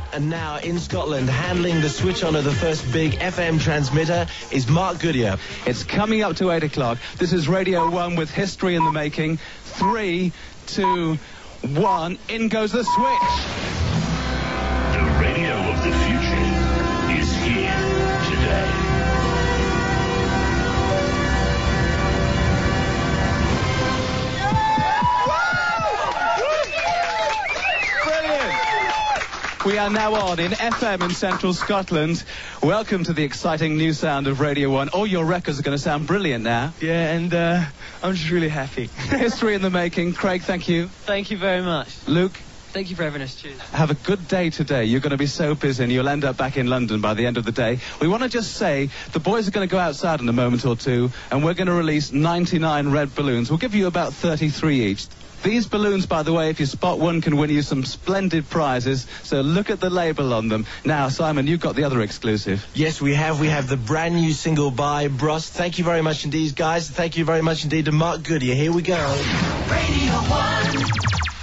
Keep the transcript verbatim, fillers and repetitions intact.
And now in Scotland, handling the switch on of the first big F M transmitter is Mark Goodyear. It's coming up to eight o'clock. This is Radio one with history in the making. Three, two, one. In goes the switch. The radio of the future is here today. We are now on in F M in central Scotland. Welcome to the exciting new sound of Radio one. All your records are going to sound brilliant now. Yeah, and uh, I'm just really happy. History in the making. Craig, thank you. Thank you very much. Luke. Thank you for having us. Cheers. Have a good day today. You're going to be so busy and you'll end up back in London by the end of the day. We want to just say the boys are going to go outside in a moment or two and we're going to release ninety-nine red balloons. We'll give you about thirty-three each. These balloons, by the way, if you spot one, can win you some splendid prizes. So look at the label on them. Now, Simon, you've got the other exclusive. Yes, we have. We have the brand new single by Bros. Thank you very much indeed, guys. Thank you very much indeed to Mark Goodyear. Here we go. Radio one.